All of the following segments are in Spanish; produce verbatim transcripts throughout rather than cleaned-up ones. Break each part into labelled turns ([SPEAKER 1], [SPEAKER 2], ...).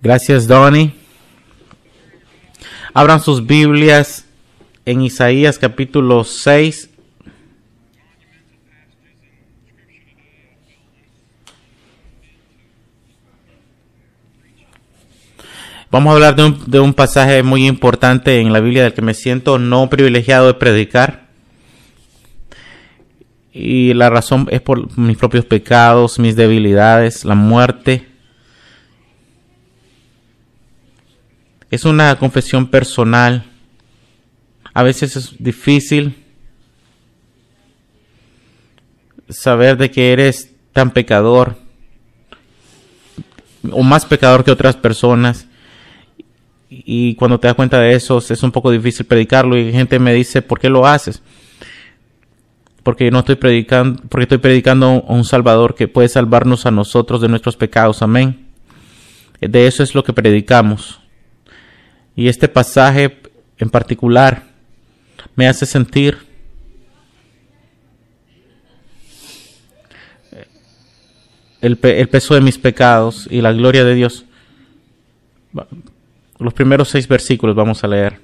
[SPEAKER 1] Gracias, Donnie. Abran sus Biblias en Isaías capítulo seis. Vamos a hablar de un, de un pasaje muy importante en la Biblia del que me siento no privilegiado de predicar. Y la razón es por mis propios pecados, mis debilidades, la muerte. Es una confesión personal. A veces es difícil saber de que eres tan pecador o más pecador que otras personas. Y cuando te das cuenta de eso, es un poco difícil predicarlo. Y gente me dice, ¿por qué lo haces? Porque no estoy predicando, porque estoy predicando a un Salvador que puede salvarnos a nosotros de nuestros pecados. Amén. De eso es lo que predicamos. Y este pasaje en particular me hace sentir el, pe- el peso de mis pecados y la gloria de Dios. Los primeros seis versículos vamos a leer.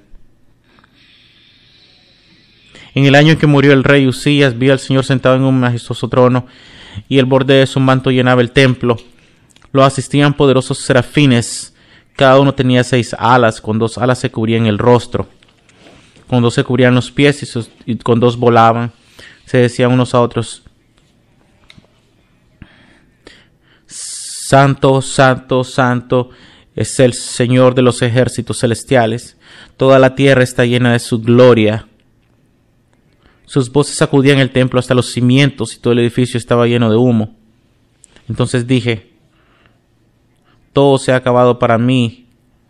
[SPEAKER 1] En el año en que murió el rey Uzías, vi al Señor sentado en un majestuoso trono, y el borde de su manto llenaba el templo. Lo asistían poderosos serafines. Cada uno tenía seis alas, con dos alas se cubrían el rostro, con dos se cubrían los pies y, sus, y con dos volaban. Se decían unos a otros: Santo, santo, santo es el Señor de los ejércitos celestiales. Toda la tierra está llena de su gloria. Sus voces sacudían el templo hasta los cimientos y todo el edificio estaba lleno de humo. Entonces dije: todo se ha acabado para mí.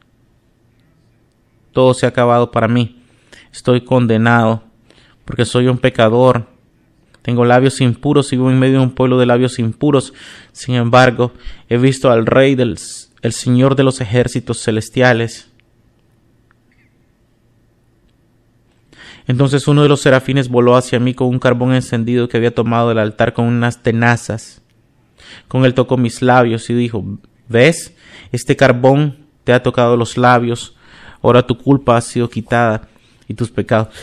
[SPEAKER 1] Todo se ha acabado para mí. Estoy condenado porque soy un pecador. Tengo labios impuros y vivo en medio de un pueblo de labios impuros. Sin embargo, he visto al Rey del el Señor de los ejércitos celestiales. Entonces uno de los serafines voló hacia mí con un carbón encendido que había tomado del altar con unas tenazas. Con él tocó mis labios y dijo: ¿ves? Este carbón te ha tocado los labios. Ahora tu culpa ha sido quitada y tus pecados.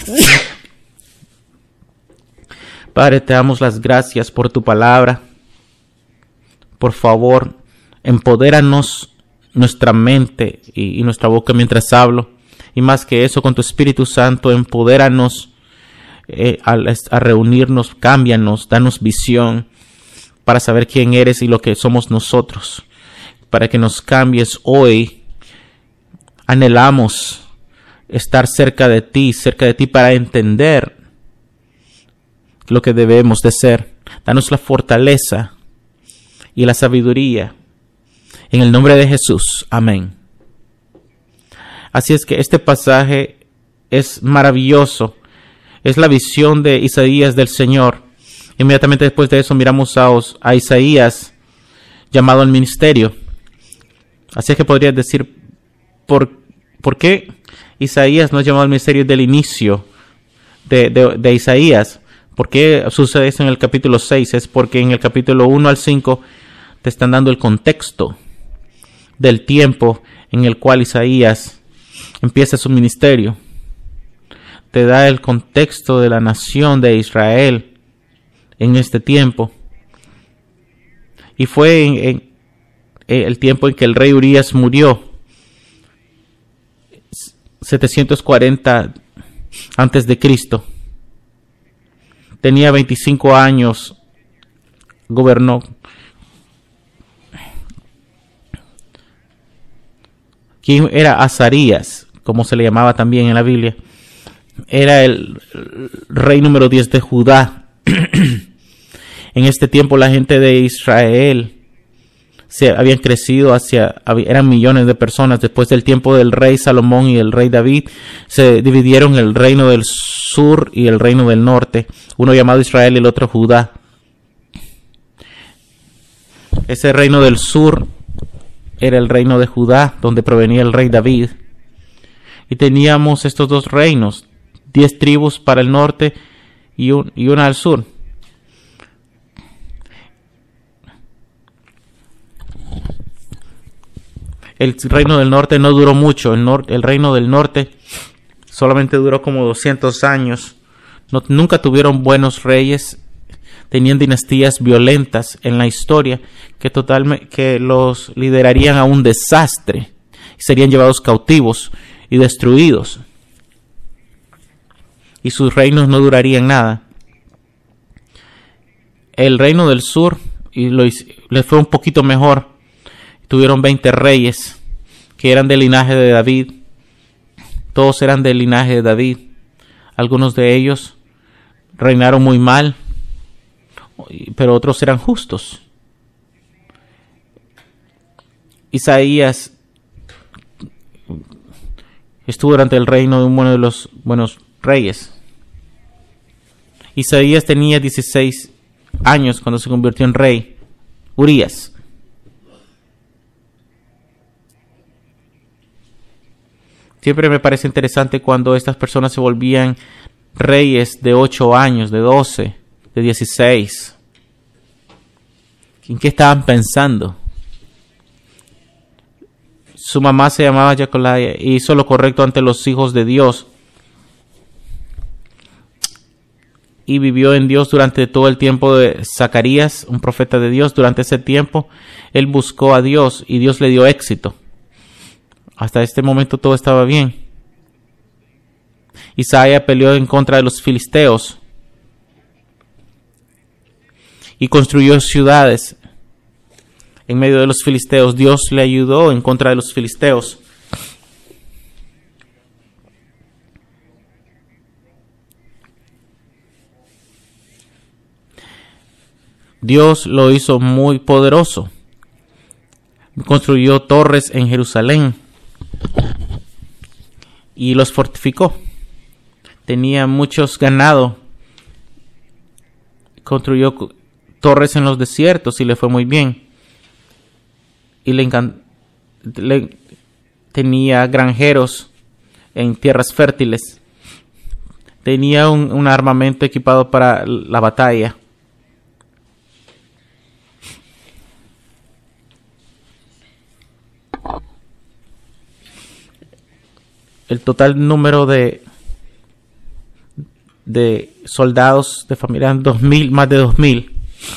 [SPEAKER 1] Padre, te damos las gracias por tu palabra. Por favor, empodéranos nuestra mente y, y nuestra boca mientras hablo. Y más que eso, con tu Espíritu Santo, empodéranos eh, a, a reunirnos, cámbianos, danos visión para saber quién eres y lo que somos nosotros. Para que nos cambies hoy. Anhelamos estar cerca de ti, cerca de ti para entender lo que debemos de ser. Danos la fortaleza y la sabiduría. En el nombre de Jesús. Amén. Así es que este pasaje es maravilloso. Es la visión de Isaías del Señor. Inmediatamente después de eso miramos a, a Isaías llamado al ministerio. Así es que podrías decir, ¿por, ¿por qué Isaías no es llamado al ministerio del inicio de, de, de Isaías? ¿Por qué sucede eso en el capítulo seis? Es porque en el capítulo uno al cinco te están dando el contexto del tiempo en el cual Isaías empieza su ministerio. Te da el contexto de la nación de Israel en este tiempo. Y fue en, en, en el tiempo en que el rey Urías murió, setecientos cuarenta antes de Cristo. Tenía veinticinco años, gobernó. ¿Quién era Azarías? Como se le llamaba también en la Biblia. Era el rey número diez de Judá. En este tiempo la gente de Israel se habían crecido hacia, eran millones de personas. Después del tiempo del rey Salomón y el rey David, se dividieron el reino del sur y el reino del norte, uno llamado Israel y el otro Judá. Ese reino del sur era el reino de Judá, donde provenía el rey David. Y teníamos estos dos reinos, diez tribus para el norte y, un, y una al sur. El reino del norte no duró mucho. El, nor el reino del norte solamente duró como doscientos años. No, nunca tuvieron buenos reyes. Tenían dinastías violentas en la historia que, totalmente, que los liderarían a un desastre. Serían llevados cautivos y destruidos. Y sus reinos no durarían nada. El reino del sur y lo, les fue un poquito mejor. Tuvieron veinte reyes que eran del linaje de David. Todos eran del linaje de David. Algunos de ellos reinaron muy mal, pero otros eran justos. Isaías estuvo durante el reino de uno de los buenos reyes. Isaías tenía dieciséis años cuando se convirtió en rey. Urías. Siempre me parece interesante cuando estas personas se volvían reyes de ocho años, de doce, de dieciséis. ¿En qué estaban pensando? Su mamá se llamaba Jecolaya y hizo lo correcto ante los hijos de Dios. Y vivió en Dios durante todo el tiempo de Zacarías, un profeta de Dios. Durante ese tiempo, él buscó a Dios y Dios le dio éxito. Hasta este momento todo estaba bien. Isaías peleó en contra de los filisteos y construyó ciudades en medio de los filisteos. Dios le ayudó en contra de los filisteos. Dios lo hizo muy poderoso. Construyó torres en Jerusalén y los fortificó. Tenía muchos ganado. Construyó torres en los desiertos y le fue muy bien. Y le, le tenía granjeros en tierras fértiles. Tenía un, un armamento equipado para la batalla. El total número de de soldados de familia eran dos mil, más de dos mil.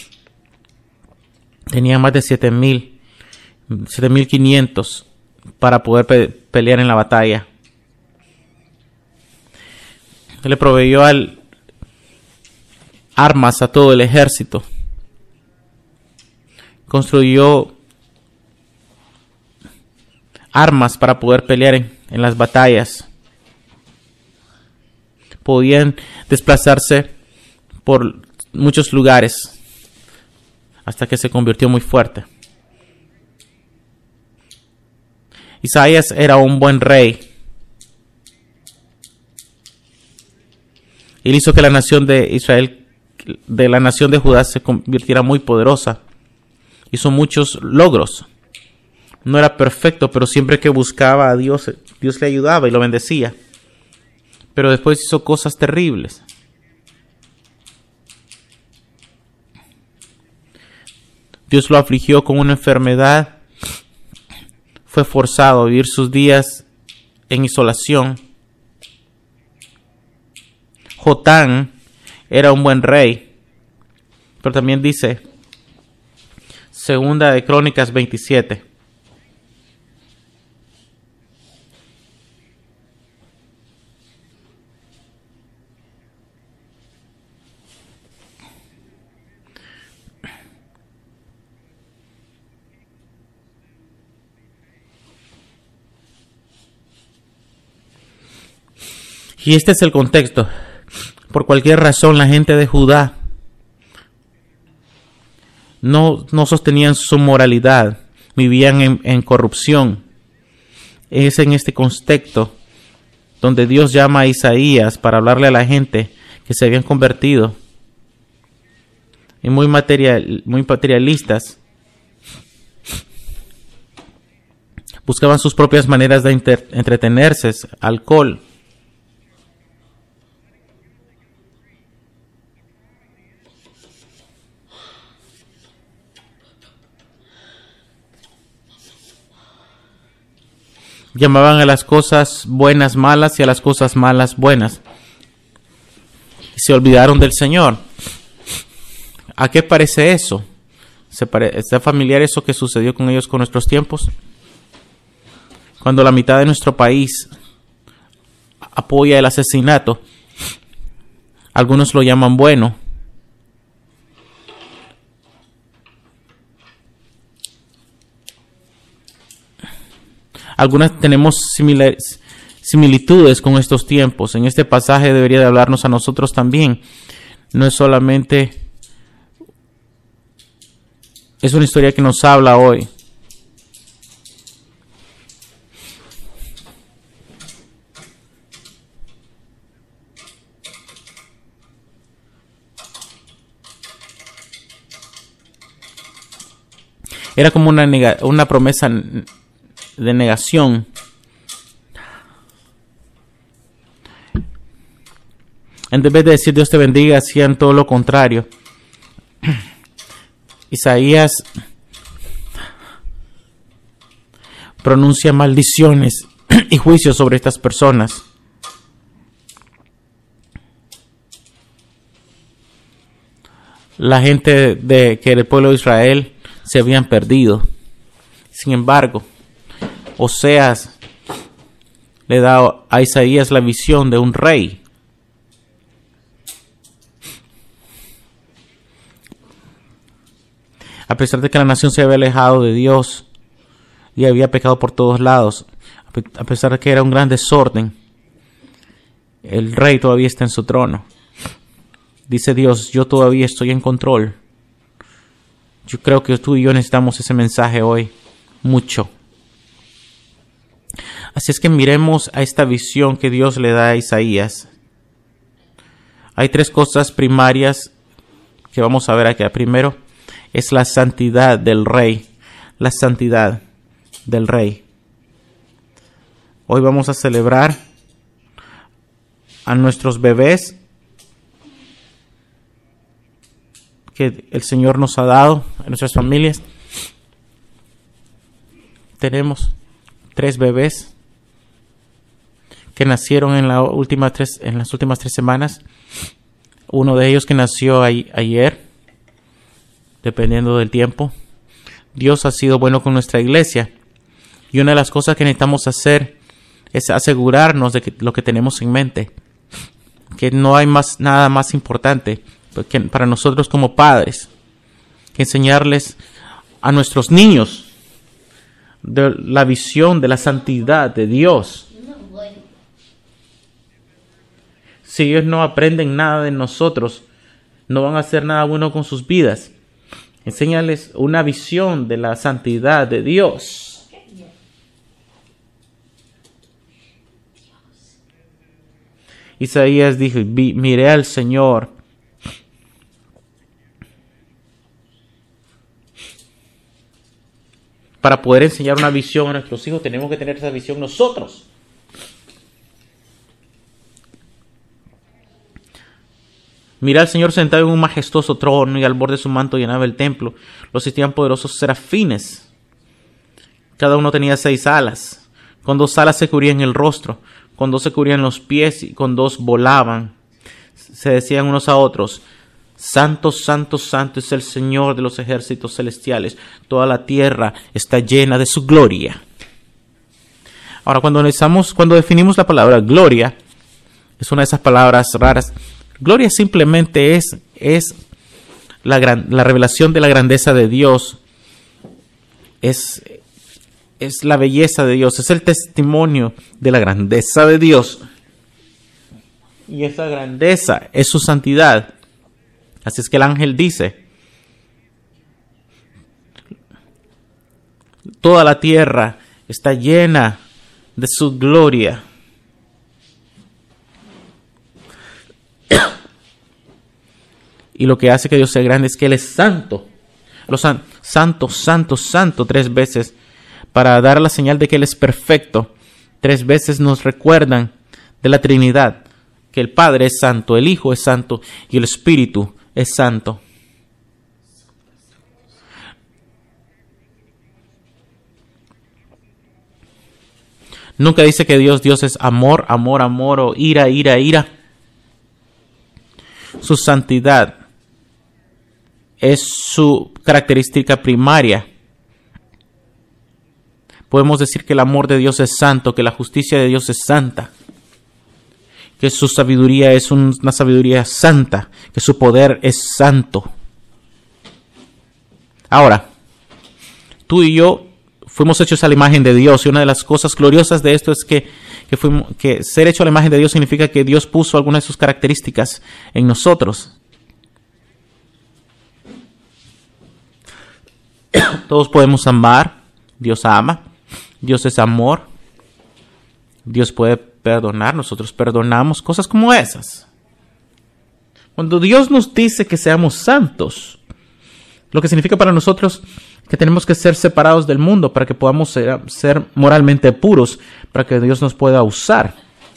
[SPEAKER 1] Tenía más de siete mil, siete mil quinientos para poder pe pelear en la batalla. Le proveyó al armas a todo el ejército. Construyó armas para poder pelear en, en las batallas. Podían desplazarse por muchos lugares hasta que se convirtió muy fuerte. Isaías era un buen rey. Él hizo que la nación de Israel, de la nación de Judá, se convirtiera muy poderosa. Hizo muchos logros. No era perfecto, pero siempre que buscaba a Dios, Dios le ayudaba y lo bendecía. Pero después hizo cosas terribles. Dios lo afligió con una enfermedad. Fue forzado a vivir sus días en isolación. Jotán era un buen rey. Pero también dice, Segunda de Crónicas veintisiete. Y este es el contexto. Por cualquier razón, la gente de Judá no, no sostenían su moralidad, vivían en, en corrupción. Es en este contexto donde Dios llama a Isaías para hablarle a la gente que se habían convertido y muy, material, muy materialistas. Buscaban sus propias maneras de inter, entretenerse, alcohol. llamaban a las cosas buenas malas y a las cosas malas buenas. Y se olvidaron del Señor. ¿A qué parece eso? ¿Se pare- ¿Está familiar eso que sucedió con ellos con nuestros tiempos? Cuando la mitad de nuestro país apoya el asesinato, algunos lo llaman bueno. Algunas tenemos similar- similitudes con estos tiempos. En este pasaje debería de hablarnos a nosotros también. No es solamente... Es una historia que nos habla hoy. Era como una, nega- una promesa de negación. En vez de decir Dios te bendiga, hacían todo lo contrario. Isaías pronuncia maldiciones y juicios sobre estas personas. La gente de que el pueblo de Israel se habían perdido. Sin embargo, Oseas le da a Isaías la visión de un rey. A pesar de que la nación se había alejado de Dios y había pecado por todos lados, a pesar de que era un gran desorden, el rey todavía está en su trono. Dice Dios, yo todavía estoy en control. Yo creo que tú y yo necesitamos ese mensaje hoy, mucho. Así es que miremos a esta visión que Dios le da a Isaías. Hay tres cosas primarias que vamos a ver aquí. Primero es la santidad del rey. La santidad del rey. Hoy vamos a celebrar a nuestros bebés que el Señor nos ha dado a nuestras familias. Tenemos tres bebés que nacieron en, la última tres, en las últimas tres semanas. Uno de ellos que nació a, ayer, dependiendo del tiempo. Dios ha sido bueno con nuestra iglesia. Y una de las cosas que necesitamos hacer es asegurarnos de que lo que tenemos en mente. Que no hay más, nada más importante que para nosotros como padres que enseñarles a nuestros niños de la visión de la santidad de Dios. Si ellos no aprenden nada de nosotros, no van a hacer nada bueno con sus vidas. Enséñales una visión de la santidad de Dios. Isaías dijo, miré al Señor. Para poder enseñar una visión a nuestros hijos, tenemos que tener esa visión nosotros. Mira al Señor sentado en un majestuoso trono y al borde de su manto llenaba el templo. Los existían poderosos serafines. Cada uno tenía seis alas. Con dos alas se cubrían el rostro, con dos se cubrían los pies y con dos volaban. Se decían unos a otros, Santo, santo, santo es el Señor de los ejércitos celestiales. Toda la tierra está llena de su gloria. Ahora, cuando analizamos, cuando definimos la palabra gloria, es una de esas palabras raras. Gloria simplemente es, es la, gran, la revelación de la grandeza de Dios. Es, es la belleza de Dios. Es el testimonio de la grandeza de Dios. Y esa grandeza es su santidad. Así es que el ángel dice, toda la tierra está llena de su gloria. Y lo que hace que Dios sea grande es que Él es santo. Los san, santo, santo, santo tres veces para dar la señal de que Él es perfecto. Tres veces nos recuerdan de la Trinidad, que el Padre es santo, el Hijo es santo y el Espíritu es santo. Nunca dice que Dios, Dios es amor, amor, amor o ira, ira, ira. Su santidad es su característica primaria. Podemos decir que el amor de Dios es santo, que la justicia de Dios es santa, que su sabiduría es una sabiduría santa, que su poder es santo. Ahora, tú y yo fuimos hechos a la imagen de Dios, y una de las cosas gloriosas de esto es que, que, fuimos, que ser hecho a la imagen de Dios significa que Dios puso algunas de sus características en nosotros. Todos podemos amar, Dios ama, Dios es amor, Dios puede perdonar, nosotros perdonamos, cosas como esas. Cuando Dios nos dice que seamos santos, lo que significa para nosotros que tenemos que ser separados del mundo para que podamos ser, ser moralmente puros, para que Dios nos pueda usar.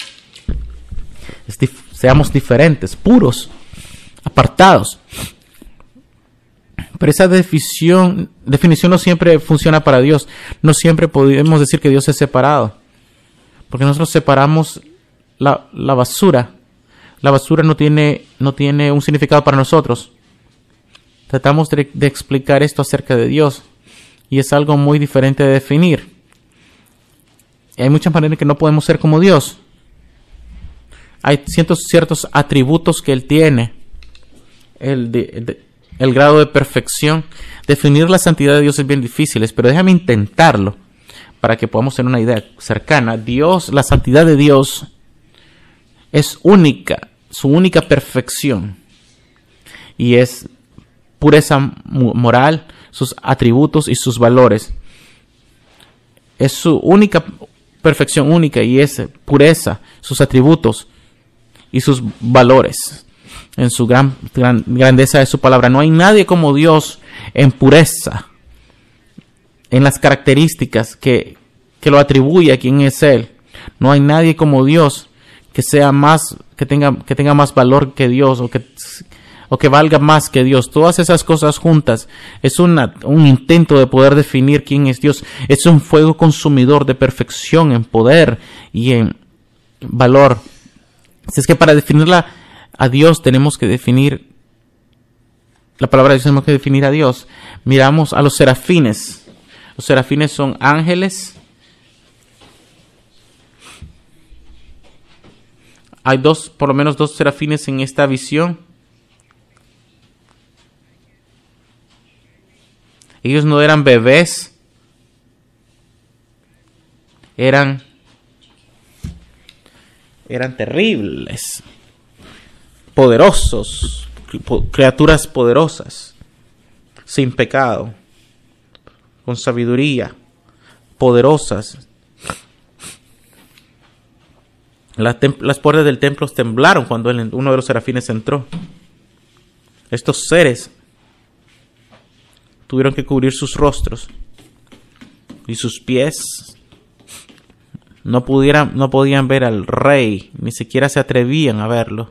[SPEAKER 1] Es dif- seamos diferentes, puros, apartados. Pero esa definición, definición no siempre funciona para Dios. No siempre podemos decir que Dios es separado, porque nosotros separamos la, la basura. La basura no tiene, no tiene un significado para nosotros. Tratamos de, de explicar esto acerca de Dios y es algo muy diferente de definir. Y hay muchas maneras en que no podemos ser como Dios. Hay ciertos, ciertos atributos que Él tiene. El, de, de, el grado de perfección. Definir la santidad de Dios es bien difícil, pero déjame intentarlo para que podamos tener una idea cercana. Dios, la santidad de Dios es única, su única perfección. Y es pureza moral, sus atributos y sus valores. Es su única perfección única y es pureza, sus atributos y sus valores. En su gran, gran grandeza de su palabra. No hay nadie como Dios en pureza, en las características que, que lo atribuye a quien es Él. No hay nadie como Dios que sea más, que tenga, que tenga más valor que Dios o que o que valga más que Dios. Todas esas cosas juntas es una, un intento de poder definir quién es Dios. Es un fuego consumidor de perfección en poder y en valor. Así es que para definirla a Dios tenemos que definir la palabra de Dios, tenemos que definir a Dios. Miramos a los serafines. Los serafines son ángeles. Hay dos, por lo menos dos serafines en esta visión. Ellos no eran bebés, eran, eran terribles, poderosos, criaturas poderosas, sin pecado, con sabiduría, poderosas. Las, tem- las puertas del templo temblaron cuando él, uno de los serafines entró. Estos seres tuvieron que cubrir sus rostros y sus pies. No pudieran, no podían ver al rey, ni siquiera se atrevían a verlo.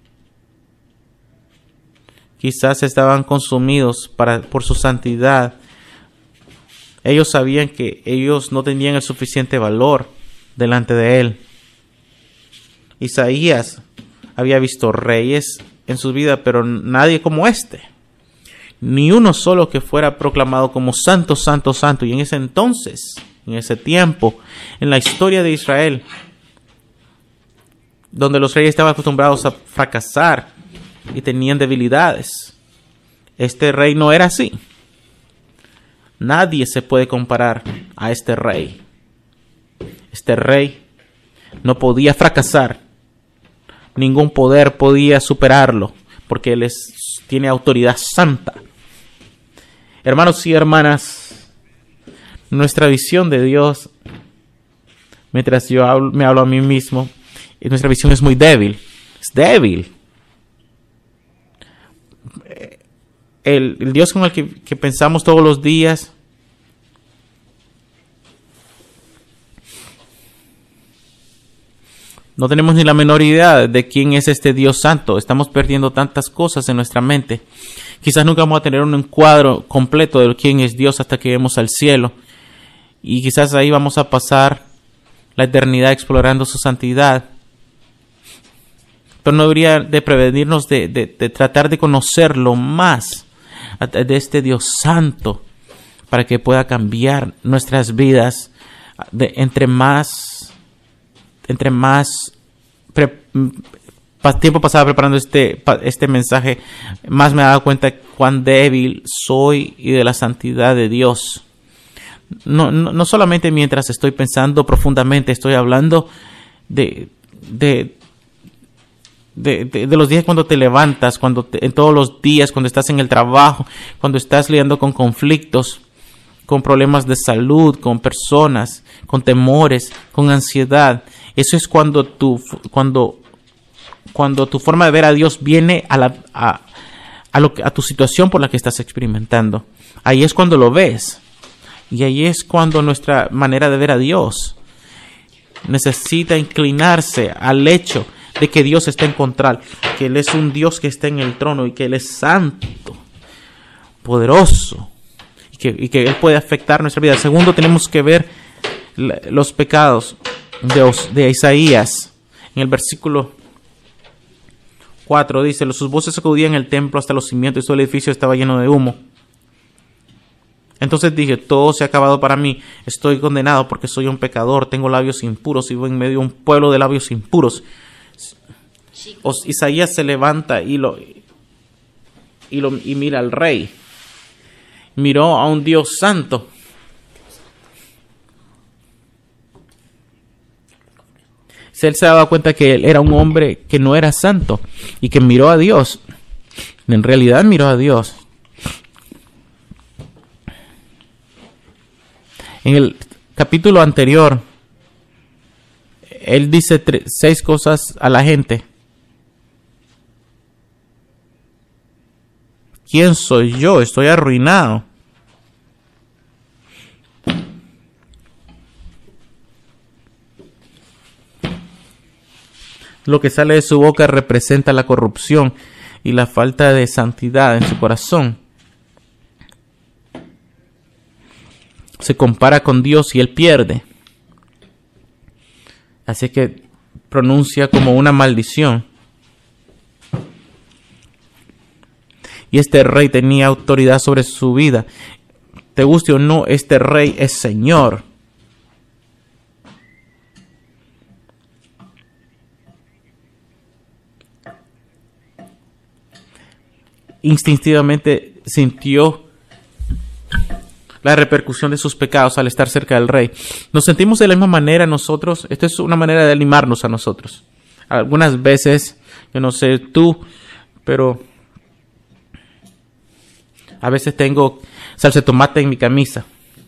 [SPEAKER 1] Quizás estaban consumidos para, por su santidad. Ellos sabían que ellos no tenían el suficiente valor delante de él. Isaías había visto reyes en su vida, pero nadie como este. Ni uno solo que fuera proclamado como santo, santo, santo. Y en ese entonces, en ese tiempo, en la historia de Israel, donde los reyes estaban acostumbrados a fracasar y tenían debilidades, este rey no era así. Nadie se puede comparar a este rey. Este rey no podía fracasar. Ningún poder podía superarlo, porque él es, tiene autoridad santa. Hermanos y hermanas, nuestra visión de Dios, mientras yo hablo, me hablo a mí mismo, nuestra visión es muy débil. Es débil. El, el Dios con el que, que pensamos todos los días no tenemos ni la menor idea de quién es este Dios santo. Estamos perdiendo tantas cosas en nuestra mente. Quizás nunca vamos a tener un cuadro completo de quién es Dios hasta que lleguemos al cielo. Y quizás ahí vamos a pasar la eternidad explorando su santidad. Pero no debería de prevenirnos de, de, de tratar de conocerlo más, de este Dios santo, para que pueda cambiar nuestras vidas. De, entre más, entre más pre, tiempo pasaba preparando este, este mensaje, más me he dado cuenta de cuán débil soy y de la santidad de Dios. No, no, no solamente mientras estoy pensando profundamente, estoy hablando de, de, de, de, de los días cuando te levantas, cuando te, en todos los días, cuando estás en el trabajo, cuando estás lidiando con conflictos, con problemas de salud, con personas, con temores, con ansiedad. Eso es cuando tu, cuando, cuando tu forma de ver a Dios viene a, la, a, a, lo, a tu situación por la que estás experimentando. Ahí es cuando lo ves. Y ahí es cuando nuestra manera de ver a Dios necesita inclinarse al hecho de que Dios está en control, que Él es un Dios que está en el trono y que Él es santo, poderoso. Que, y que Él puede afectar nuestra vida. Segundo, tenemos que ver la, los pecados de, de Isaías. En el versículo cuatro dice: sus voces sacudían el templo hasta los cimientos y todo el edificio estaba lleno de humo. Entonces dije: todo se ha acabado para mí. Estoy condenado porque soy un pecador. Tengo labios impuros y vivo en medio de un pueblo de labios impuros. Os, Isaías se levanta y, lo, y, lo, y mira al rey. Miró a un Dios santo. Él se daba cuenta que él era un hombre que no era santo y que miró a Dios. En realidad miró a Dios. En el capítulo anterior, él dice tres, seis cosas a la gente. ¿Quién soy yo? Estoy arruinado. Lo que sale de su boca representa la corrupción y la falta de santidad en su corazón. Se compara con Dios y él pierde. Así que pronuncia como una maldición. Y este rey tenía autoridad sobre su vida. Te guste o no, este rey es Señor. Instintivamente sintió la repercusión de sus pecados al estar cerca del rey. Nos sentimos de la misma manera nosotros. Esta es una manera de animarnos a nosotros. Algunas veces, yo no sé tú, pero a veces tengo salsa de tomate en mi camisa.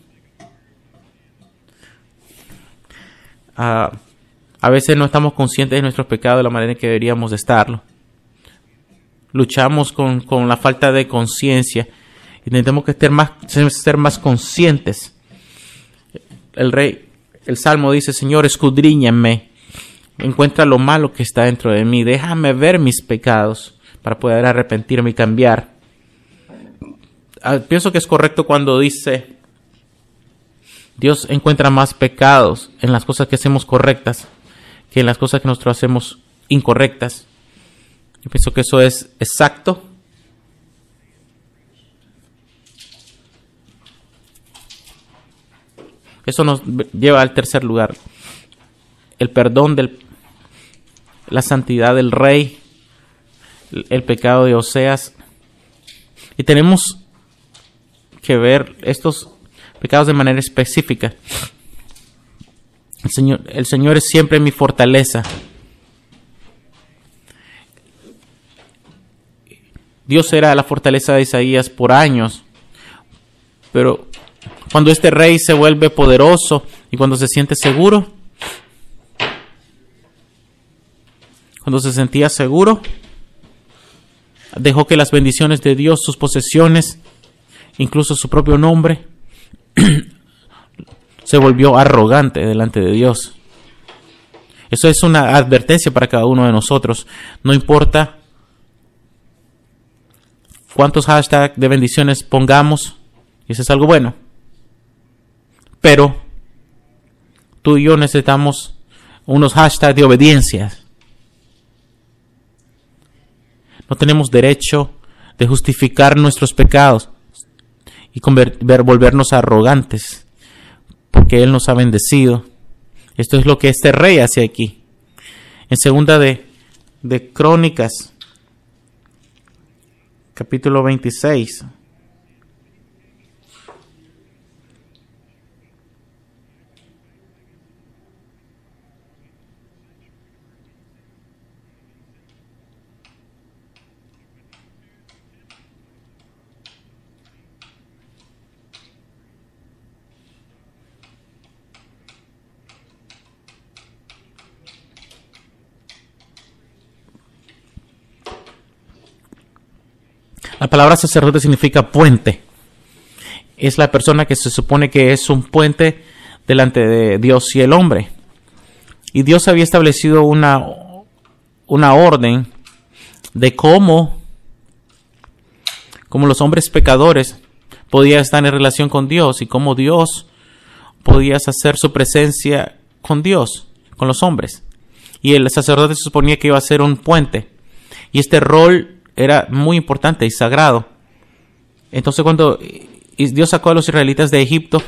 [SPEAKER 1] Uh, a veces no estamos conscientes de nuestros pecados de la manera en que deberíamos de estarlo. Luchamos con, con la falta de conciencia. Intentamos que ser más, ser más conscientes. El rey, el Salmo dice: Señor, escudriñame. Encuentra lo malo que está dentro de mí. Déjame ver mis pecados para poder arrepentirme y cambiar. Pienso que es correcto cuando dice: Dios encuentra más pecados en las cosas que hacemos correctas que en las cosas que nosotros hacemos incorrectas. Yo pienso que eso es exacto. Eso nos lleva al tercer lugar. El perdón del, la santidad del rey, el, el pecado de Oseas. Y tenemos que ver estos pecados de manera específica. El Señor, el Señor es siempre mi fortaleza. Dios era la fortaleza de Isaías por años, pero cuando este rey se vuelve poderoso y cuando se siente seguro, cuando se sentía seguro, dejó que las bendiciones de Dios, sus posesiones, incluso su propio nombre, se volvió arrogante delante de Dios. Eso es una advertencia para cada uno de nosotros. No importa cuántos hashtags de bendiciones pongamos, y eso es algo bueno, pero tú y yo necesitamos unos hashtags de obediencia. No tenemos derecho de justificar nuestros pecados y convertir, volvernos arrogantes, porque Él nos ha bendecido. Esto es lo que este rey hace aquí. En segunda de, de Crónicas, capítulo veintiséis. La palabra sacerdote significa puente. Es la persona que se supone que es un puente delante de Dios y el hombre. Y Dios había establecido una, una orden de cómo, cómo los hombres pecadores podían estar en relación con Dios y cómo Dios podía hacer su presencia con Dios, con los hombres. Y el sacerdote se suponía que iba a ser un puente. Y este rol era muy importante y sagrado. Entonces, cuando Dios sacó a los israelitas de Egipto,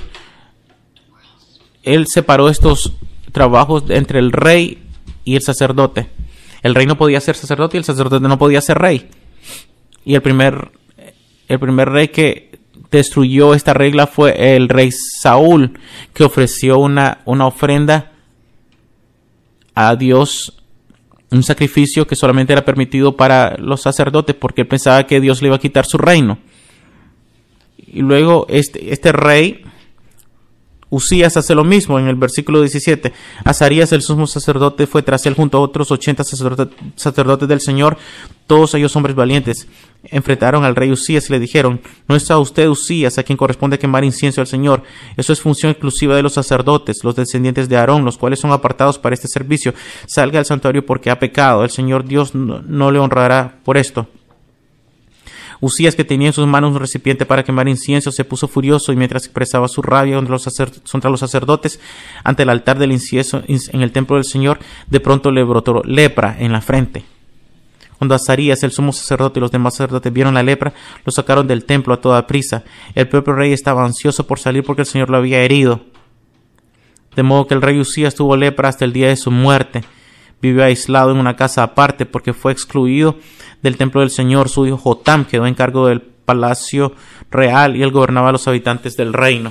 [SPEAKER 1] Él separó estos trabajos entre el rey y el sacerdote. El rey no podía ser sacerdote y el sacerdote no podía ser rey. Y el primer, el primer rey que destruyó esta regla fue el rey Saúl, que ofreció una, una ofrenda a Dios, un sacrificio que solamente era permitido para los sacerdotes porque él pensaba que Dios le iba a quitar su reino. Y luego este, este rey Usías hace lo mismo en el versículo diecisiete. Azarías, el sumo sacerdote, fue tras él junto a otros ochenta sacerdotes, sacerdotes del Señor, todos ellos hombres valientes. Enfrentaron al rey Usías y le dijeron: ¿no es a usted, Usías, a quien corresponde quemar incienso al Señor? Eso es función exclusiva de los sacerdotes, los descendientes de Aarón, los cuales son apartados para este servicio. Salga al santuario porque ha pecado. El Señor Dios no, no le honrará por esto. Usías, que tenía en sus manos un recipiente para quemar incienso, se puso furioso y mientras expresaba su rabia contra los, sacer, contra los sacerdotes ante el altar del incienso en el templo del Señor, de pronto le brotó lepra en la frente. Cuando Azarías, el sumo sacerdote, y los demás sacerdotes vieron la lepra, lo sacaron del templo a toda prisa. El propio rey estaba ansioso por salir porque el Señor lo había herido. De modo que el rey Usías tuvo lepra hasta el día de su muerte. Vivió aislado en una casa aparte porque fue excluido del templo del Señor. Su hijo Jotam quedó en cargo del palacio real y él gobernaba a los habitantes del reino.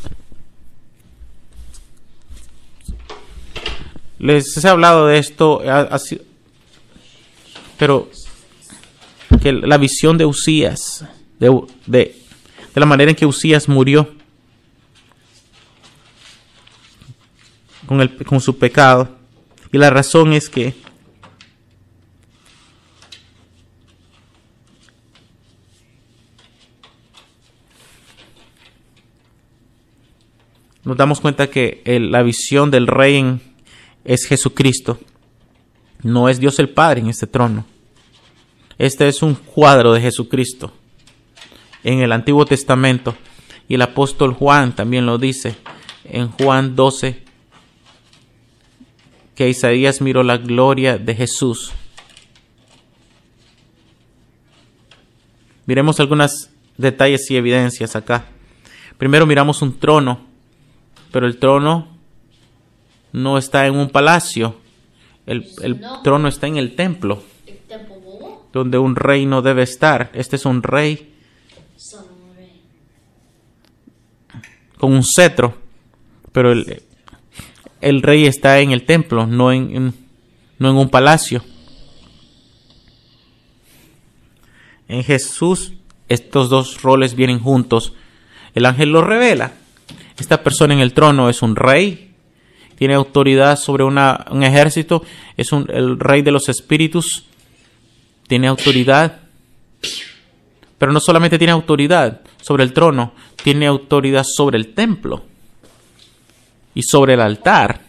[SPEAKER 1] Les he hablado de esto, así, pero que la visión de Usías, de, de, de la manera en que Usías murió con, el, con su pecado, y la razón es que nos damos cuenta que el, la visión del rey en, es Jesucristo. No es Dios el Padre en este trono. Este es un cuadro de Jesucristo en el Antiguo Testamento. Y el apóstol Juan también lo dice en Juan doce, que Isaías miró la gloria de Jesús. Miremos algunos detalles y evidencias acá. Primero miramos un trono, pero el trono no está en un palacio. El, el no. trono está en el templo, ¿el templo donde un rey no debe estar. Este es un rey con un cetro, pero el, el rey está en el templo, no en, en, no en un palacio. En Jesús estos dos roles vienen juntos. El ángel lo revela. Esta persona en el trono es un rey, tiene autoridad sobre una, un ejército, es un, el rey de los espíritus, tiene autoridad, pero no solamente tiene autoridad sobre el trono, tiene autoridad sobre el templo y sobre el altar.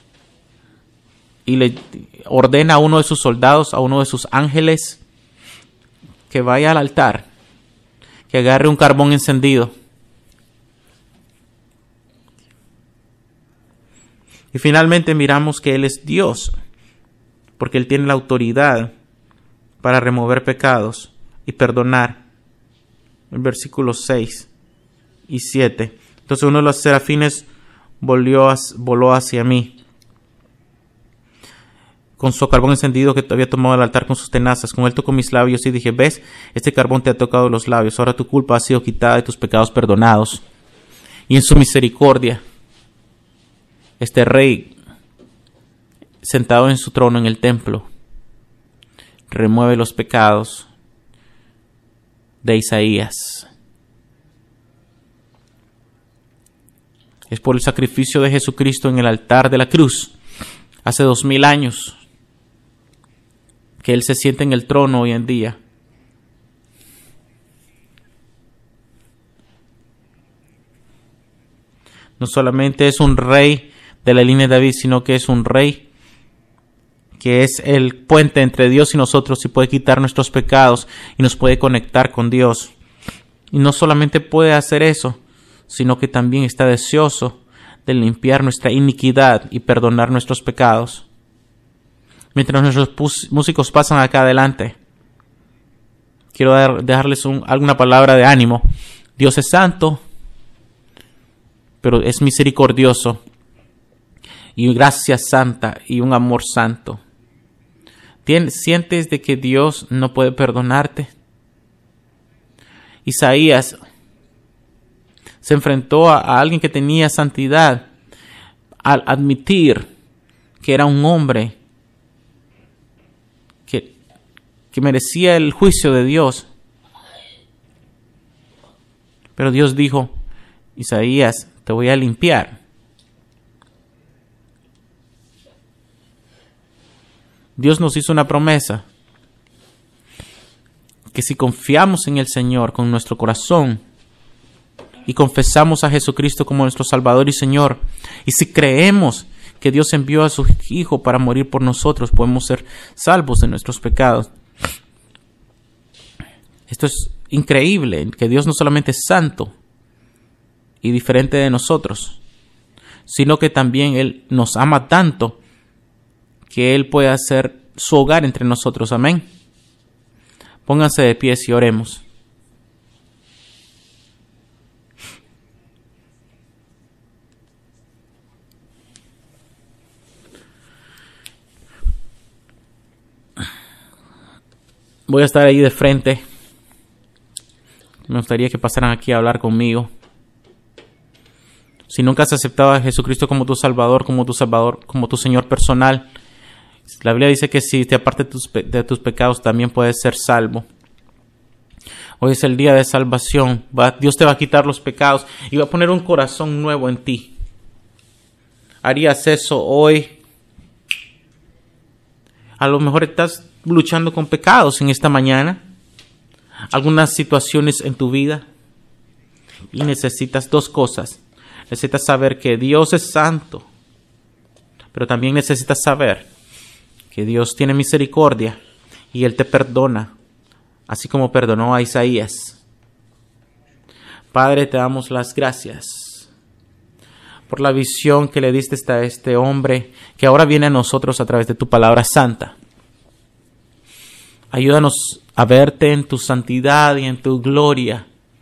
[SPEAKER 1] Y le ordena a uno de sus soldados, a uno de sus ángeles, que vaya al altar, que agarre un carbón encendido Y finalmente miramos que Él es Dios, porque Él tiene la autoridad para remover pecados y perdonar. En versículos seis y siete. Entonces uno de los serafines volvió, voló hacia mí con su carbón encendido que había tomado del altar con sus tenazas. Con él tocó mis labios y dije: ves, este carbón te ha tocado los labios. Ahora tu culpa ha sido quitada y tus pecados perdonados. Y en su misericordia, este rey, sentado en su trono en el templo, remueve los pecados de Isaías. Es por el sacrificio de Jesucristo en el altar de la cruz, hace dos mil años, que Él se sienta en el trono hoy en día. No solamente es un rey de la línea de David, sino que es un rey que es el puente entre Dios y nosotros y puede quitar nuestros pecados y nos puede conectar con Dios. Y no solamente puede hacer eso, sino que también está deseoso de limpiar nuestra iniquidad y perdonar nuestros pecados. Mientras nuestros músicos pasan acá adelante, quiero dar, dejarles un, alguna palabra de ánimo. Dios es santo, pero es misericordioso, y gracia santa y un amor santo. ¿Sientes de que Dios no puede perdonarte? Isaías se enfrentó a, a alguien que tenía santidad al admitir que era un hombre que, que merecía el juicio de Dios. Pero Dios dijo: Isaías, te voy a limpiar. Dios nos hizo una promesa, que si confiamos en el Señor con nuestro corazón y confesamos a Jesucristo como nuestro Salvador y Señor, y si creemos que Dios envió a su Hijo para morir por nosotros, podemos ser salvos de nuestros pecados. Esto es increíble, que Dios no solamente es santo y diferente de nosotros, sino que también Él nos ama tanto que Él puede hacer su hogar entre nosotros. Amén. Pónganse de pie y oremos. Voy a estar ahí de frente. Me gustaría que pasaran aquí a hablar conmigo. Si nunca has aceptado a Jesucristo como tu Salvador, como tu Salvador, como tu Señor personal, la Biblia dice que si te apartas de tus, pe- de tus pecados también puedes ser salvo. Hoy es el día de salvación. Va, Dios te va a quitar los pecados y va a poner un corazón nuevo en ti. ¿Harías eso hoy? A lo mejor estás luchando con pecados en esta mañana. Algunas situaciones en tu vida. Y necesitas dos cosas. Necesitas saber que Dios es santo. Pero también necesitas saber que Dios tiene misericordia y Él te perdona, así como perdonó a Isaías. Padre, te damos las gracias por la visión que le diste a este hombre que ahora viene a nosotros a través de tu palabra santa. Ayúdanos a verte en tu santidad y en tu gloria.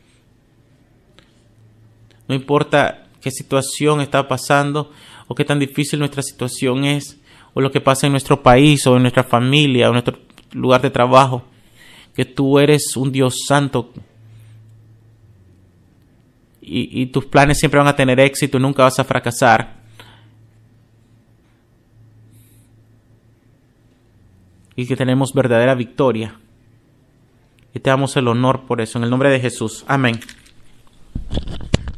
[SPEAKER 1] No importa qué situación está pasando o qué tan difícil nuestra situación es, o lo que pasa en nuestro país, o en nuestra familia, o en nuestro lugar de trabajo, que tú eres un Dios santo y, y tus planes siempre van a tener éxito y nunca vas a fracasar. Y que tenemos verdadera victoria. Y te damos el honor por eso, en el nombre de Jesús. Amén.